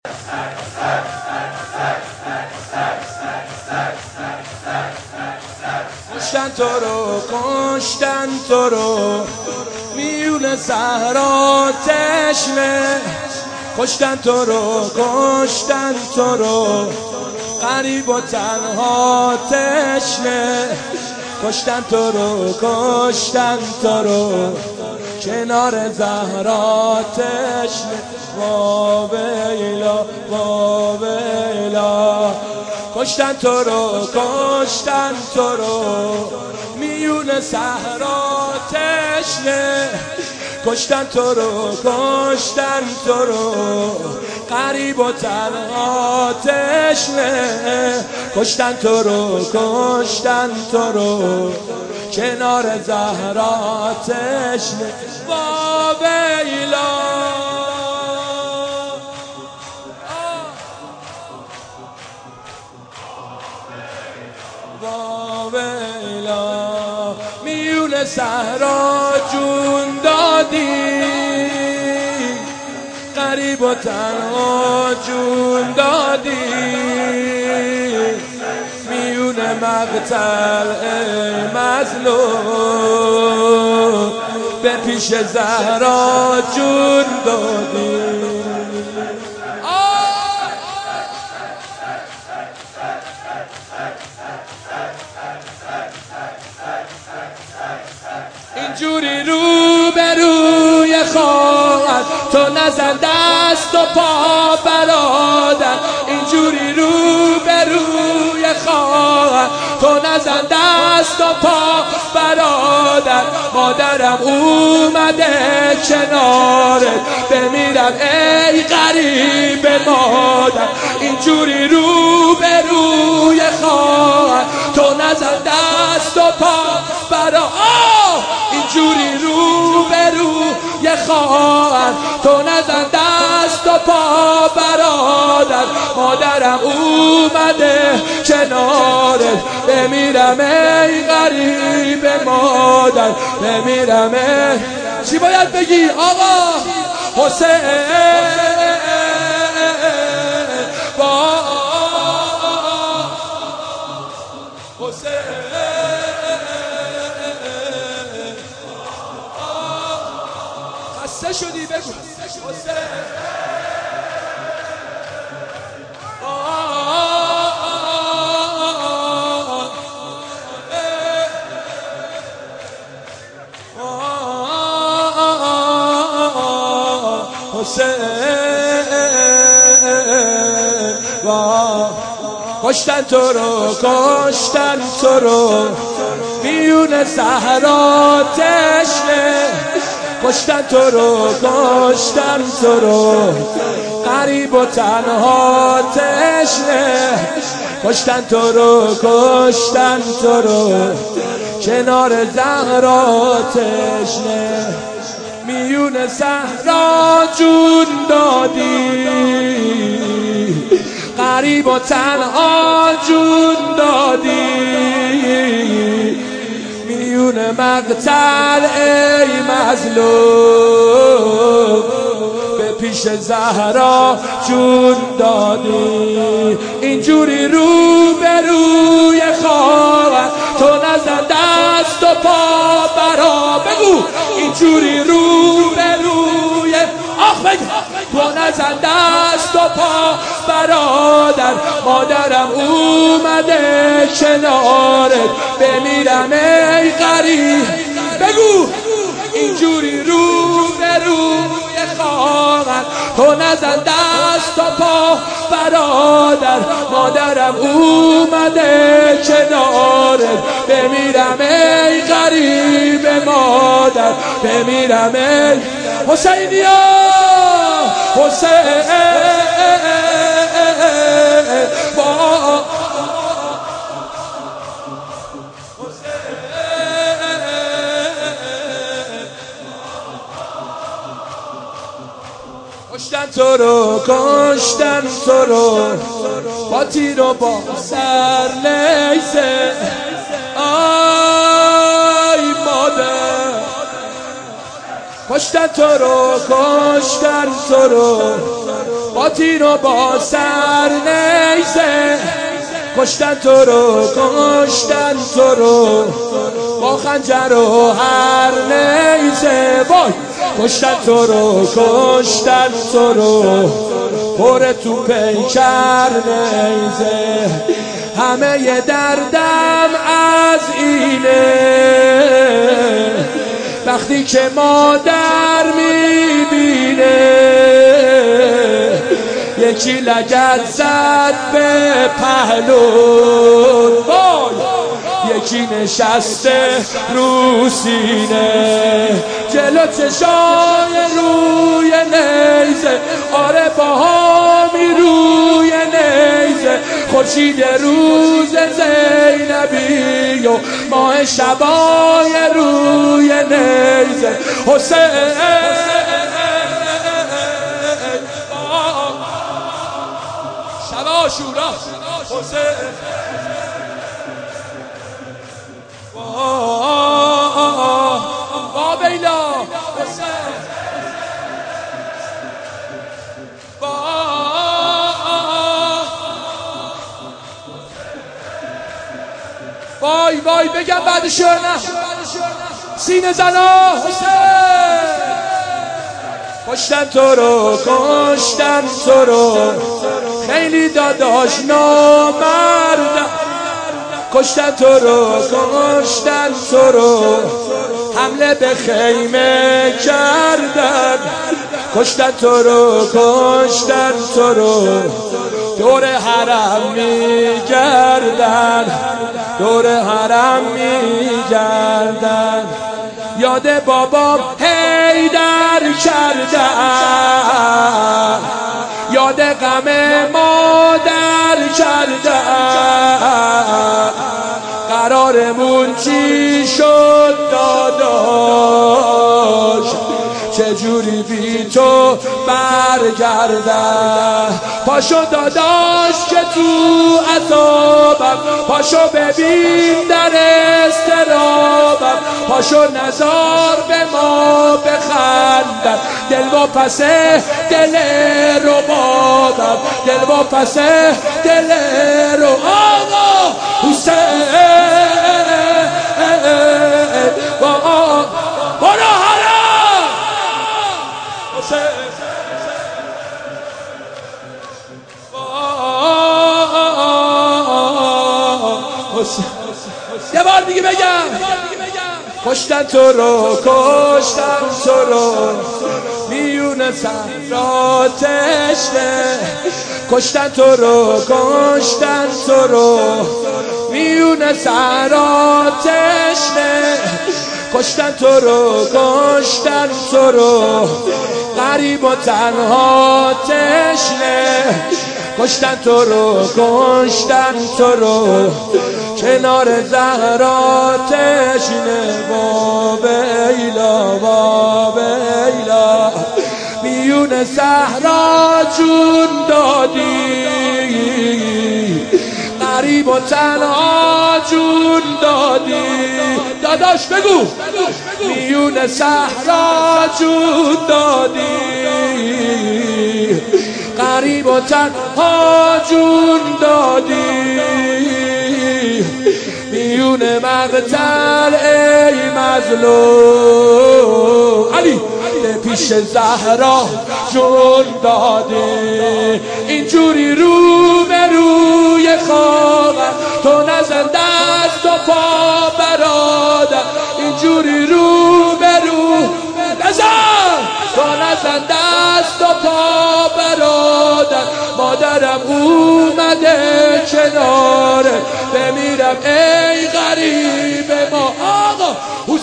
کشتن تو رو میون صحرا تشنه، کشتن تو رو غریب و تنها تشنه، کشتن تو رو کنار زهرا تشنه. واویلا کشتن تو رو میون صحرا تشنه، کشتن تو رو غریب و تنها تشنه، کشتن تو رو کنار زهرا تشنه. واویلا میون صحرا جون دادی، غریب و تنها جون دادی، میون مقتل ای مظلوم به پیش زهرا جون دادی. اینجوری روبروی خواهد تو نزن دست و پا برادر، اینجوری روبروی خواهد تو نزن دست و پا برادر، مادرم اومده کنارت بمیرم ای غریب مادر، اینجوری روبروی خواهد تو نزن دست و پا برادر، اینجوری روبروی خواهر تو نزن دست و پا برادر، مادرم اومده کنارت بمیرم ای غریب مادر، بمیرم ای. چی باید بگی آقا؟ حسین با حسین خسته شدی بگو حسین کشتن تو رو میون صحرا تشنه، کشتن تو رو غریب و تنها تشنه، کشتن تو رو کنار زهرا تشنه، میون صحرا جون دادی، غریب و تنها جون دادی، میون مقتل ای مظلوم به پیش زهرا جون دادی، اینجوری روبروی خواهر تو نزن دست و پا برا بگو، اینجوری روبروی تو نزن دست و پا برادر، مادرم اومده کنارت بمیرم ای غریب بگو، اینجوری روبروی خواهر تو نزن دست و پا برادر، مادرم اومده کنارت بمیرم ای غریب مادر، بمیرم ای حسینیا حسین کشتن تو رو با تیر و با سر لیسه، آی مادر کشتن تو رو با تیر و با سر نیزه کشتن تو رو کشتن تو رو با خنجر و هر نیزه وای کشتن تو رو کشتن تو رو پر تو پیکر نیزه همه ی دردم از اینه وقتی که مادر میبینه یکی لگد زد به پهلون یکی نشسته رو سینه جلو چشای روی نیزه آره باهامی روی نیزه خورشید روز زینبی و ماه شبای روی نیزه حسین شبا شورا حسین با بیلا وای وای بگم بعد شعر نه سینه زنا حسین کشتن تو رو کشتن تو رو خیلی داداش نامردم کشتن تو رو کشتن تو رو حمله به خیمه کردن کشتن تو رو کشتن تو رو دور حرم میگردن دور حرم میگردن یاد بابام حیدر کردن یاد غم مادر کردن قرارمون چی شد داداش چجوری بی تو برگردم پاشو داداش که تو عذابم پاشو ببین در استرابم پاشو نزار به ما بخندم دل و پسه دل ربابم دل و پسه دل رو آقا حسین برو حرام یه بار دیگه بگم کشتن تو رو کشتن تو رو میون صحرا تشنه کشتن تو رو کشتن تو رو میون صحرا تشنه کشتن تو رو کشتن تو رو غریب و تنها تشنه کشتن تو رو کشتن تو رو کنار زهرا تشنه با بیلا میون صحرا جون دادی غریب و تنها جون دادی داداش بگو میون صحرا جون دادی غریب و تنها جون دادی میون مقتل ای مظلوم علی پیش زهرا جون داده اینجوری رو به روی خواهم تو نزن دست و پا برادر اینجوری رو به رو نزن تو نزن دست و پا برادر مادرم اومده کناره بمیرم ای غریب ما آقا